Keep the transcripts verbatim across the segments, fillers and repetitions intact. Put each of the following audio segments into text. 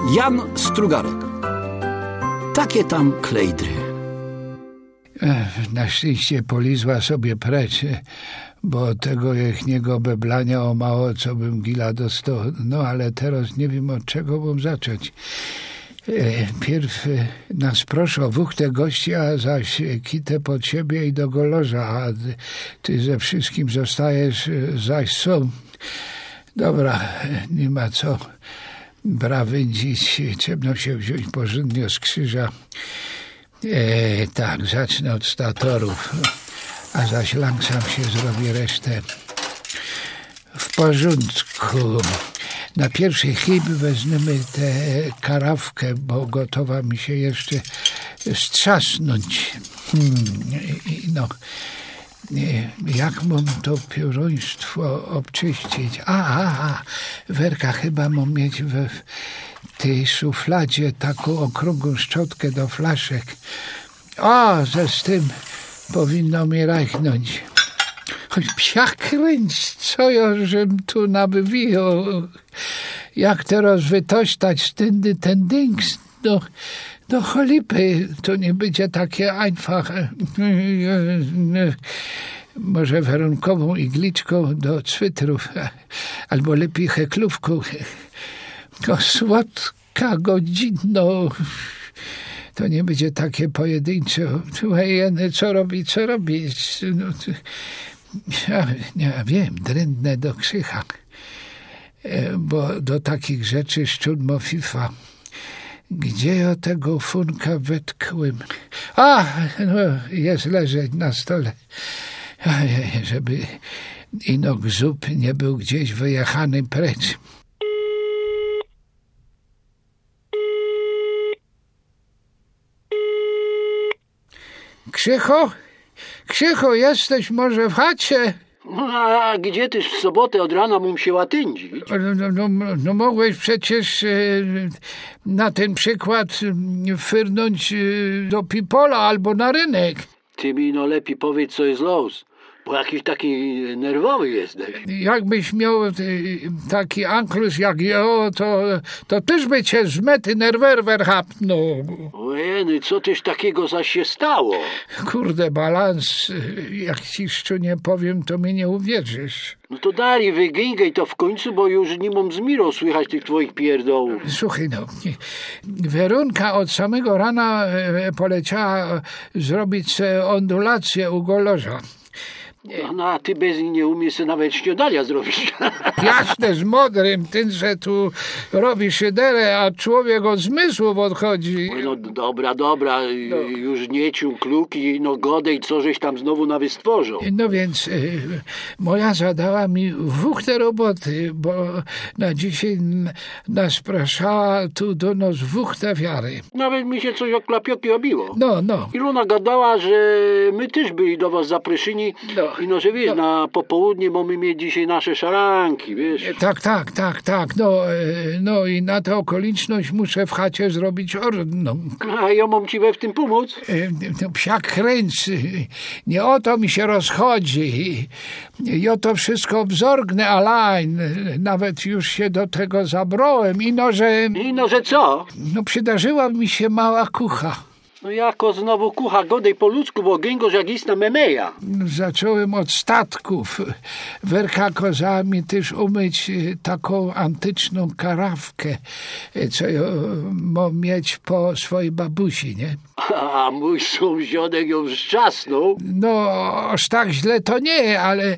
Jan Strugarek. Takie tam klejdry. Ech, na szczęście polizła sobie precz, bo tego jechniego beblania o mało co bym gila dostał. No ale teraz nie wiem od czego bym zacząć. Pierw nas proszę o wuchtę gości, a zaś kitę pod siebie i do golorza, a ty ze wszystkim zostajesz zaś są. Dobra, nie ma co brawędzić, trzeba się wziąć porządnie z krzyża. E, tak, zacznę od statorów, a zaś langsam się zrobię resztę. W porządku. Na pierwszy chyb weźmiemy tę karawkę, bo gotowa mi się jeszcze strzasnąć. Hmm, no, jak mam to pióroństwo obczyścić? A, a, a, Werka, chyba mam mieć we tej szufladzie taką okrągłą szczotkę do flaszek. O, ze z tym powinno mi rachnąć. Choć psia kręć, co ja żem tu nabywił. Jak teraz wytośtać tędy ten dings, do, do cholipy, to nie będzie takie einfach. Może warunkową igliczką do cwytrów, albo lepiej heklówką. O, słodka godzino. To nie będzie takie pojedyncze. Jeny, co robić, co robić? No, to, ja, ja wiem, drędne do krzycha, bo do takich rzeczy szczudmo fifa. Gdzie ja tego funka wetkłem? A, no, jest leżeć na stole. Żeby ino gzup nie był gdzieś wyjechany precz. Krzycho? Krzycho, jesteś może w chacie? A gdzie tyś w sobotę od rana mógł się łatyńdzić? No, no, no, no mogłeś przecież e, na ten przykład e, fyrnąć e, do Pipola albo na rynek. Ty mi no lepiej powiedz, co jest los, bo jakiś taki nerwowy jesteś. Jakbyś miał e, taki anklus jak ja, to, to też by cię z mety nerwerwer hapnął. Ojeny, co tyś takiego zaś się stało? Kurde, balans, jak ci szczunie powiem, to mi nie uwierzysz. No to dalej, wygingaj to w końcu, bo już nie mam z mirą słychać tych twoich pierdołów. Słuchaj, no, Weronka od samego rana poleciała zrobić se ondulację u golorza. No a ty bez niej nie umiesz sobie nawet śniadania zrobić. Jasne, z modrym, tym, że tu robi szyderę, a człowiek od zmysłów odchodzi. No dobra, dobra, no. Już nie cią kluki, no godej, co żeś tam znowu nawystworzył. No więc y, moja zadała mi wuchtę roboty, bo na dzisiaj nas praszała tu do nas wuchta wiary. Nawet mi się coś o klapioki obiło. No, no. I Luna gadała, że my też byli do was zaproszeni. No. I no, że wiesz, no. Na popołudnie mamy mieć dzisiaj nasze szaranki, wiesz. Tak, tak, tak, tak, no, no i na tę okoliczność muszę w chacie zrobić ordną. A ja mam ci we w tym pomóc? No, psiak kręc, nie o to mi się rozchodzi. Ja to wszystko wzorgnę, alań, nawet już się do tego zabrałem, i no, że... I no, że co? No, przydarzyła mi się mała kucha. No jako znowu kucha godej po ludzku, bo gęgoż jak istna memeja. Zacząłem od statków. Werka kazała mi też umyć taką antyczną karawkę, co ja mam mieć po swojej babusi, nie? A mój sąsiadek ją wstrzasnął. No, aż tak źle to nie, ale...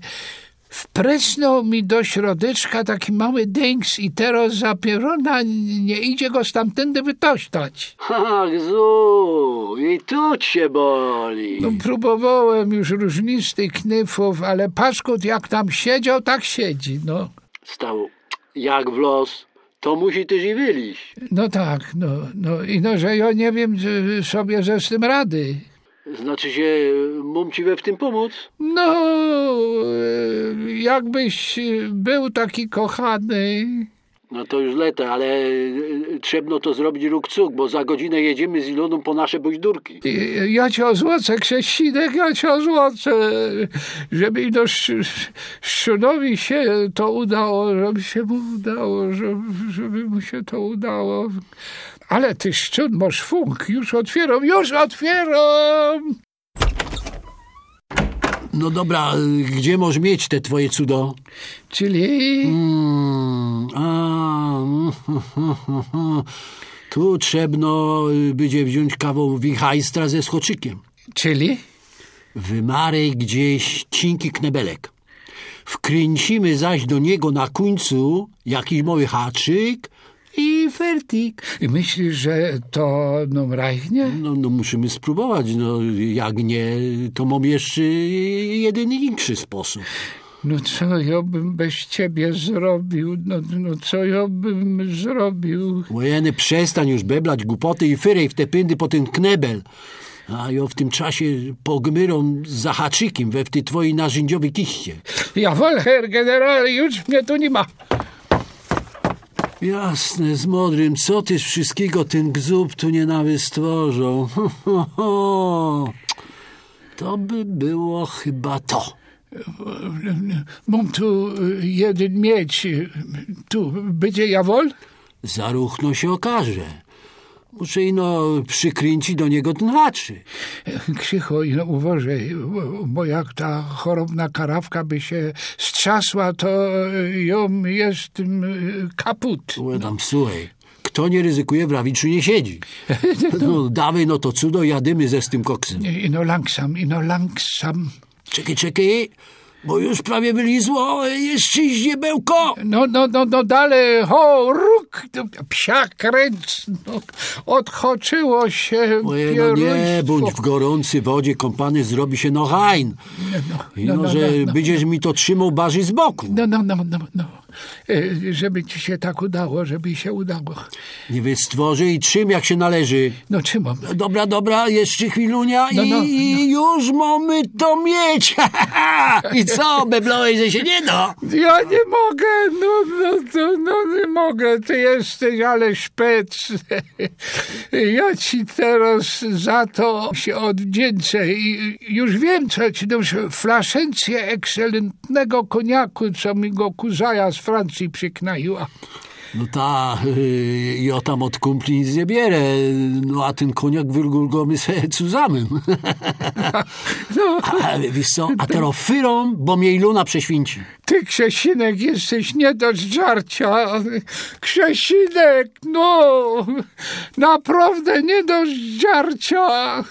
Wprysnął mi do środeczka taki mały dęks i teraz za pierona nie idzie go stamtędy wytośtać. Ach, zu, i tu cię boli. No, próbowałem już różnistych knyfów, ale paszkut jak tam siedział, tak siedzi, no. Stał jak w los, to musi też i wyliść. No tak, no, no i no, że ja nie wiem sobie ze z tym rady. Znaczy się, mam ci we w tym pomóc? No, jakbyś był taki kochany. No to już lata, ale trzebno to zrobić ruk-cuk, bo za godzinę jedziemy z Iloną po nasze boźdurki. Ja cię ozłocę, Krześcinek, ja cię ozłocę, żeby ino Szczunowi się to udało, żeby się mu udało, żeby, żeby mu się to udało. Ale ty, Szczun, masz funk, już otwieram, już otwieram! No dobra, gdzie możesz mieć te twoje cudo? Czyli? Hmm, a, tu trzebno będzie wziąć kawał wichajstra ze schoczykiem. Czyli? Wymaraj gdzieś cinki knebelek. Wkręcimy zaś do niego na końcu jakiś mały haczyk i fertik. I myślisz, że to nam rajchnie? No, no musimy spróbować. No, jak nie, to mam jeszcze jeden inszy sposób. No co ja bym bez ciebie zrobił? No, no co ja bym zrobił? Łojeny, przestań już beblać głupoty i fyrej w te pędy po ten knebel. A ja w tym czasie pogmyrą za haczykiem we w tej twojej narzędziowej kiście. Jawohl, Herr General, już mnie tu nie ma. Jasne, z modrym, co tyż wszystkiego ten gzub tu nie nawystworzą. To by było chyba to. Mam tu jeden mieć. Tu będzie jawohl? Zaruchno się okaże. Muszę ino przykręcić do niego ten haczyk. Krzycho, no uważaj, bo jak ta chorobna karawka by się strzasła, to ją jest kaput. No. Tam słuchaj, kto nie ryzykuje, w rawiczu nie siedzi. No dawaj no to cudo, jadymy ze z tym koksem. Ino langsam, ino langsam. Czekaj, czekaj, bo już prawie wylizło, jeszcze ździebełko. No, no, no, no dalej, ho, róg, psia kręc, no, odchoczyło się. Oje, no nie, bądź w gorącej wodzie kąpany, zrobi się no hajn. No, no, no, no, że no, no, będziesz mi to trzymał barzy z boku. No, no, no, no, no. Żeby ci się tak udało, żeby się udało. Nie wystworzy i trzym jak się należy. No trzymam. No, dobra, dobra, jeszcze chwilunia no, i, no, no. i już mamy to mieć. I co, beblałeś, że się nie da? Ja nie mogę, no, no, no, no nie mogę, ty jesteś ale szpec. Ja ci teraz za to się odwdzięczę i już wiem, co ci dam, flaszencję ekscelentnego koniaku, co mi go kuzaja z Francji przyknaiła. No ta, yy, ja tam od kumpli nic nie bierę, no a ten koniak wyrgulgomy se cuzamym. No. A wiesz co, a teraz fyrą, bo mnie Ilona prześwięci. Ty, Krzesinek, jesteś nie do żarcia. Krzesinek, no, naprawdę nie do żarcia.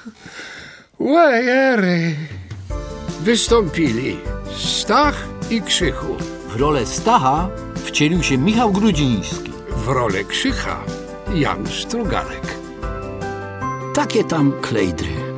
Łejery. Wystąpili Stach i Krzychu. W rolę Stacha wcielił się Michał Grudziński. W rolę Krzycha Jan Strugarek. Takie tam klejdry.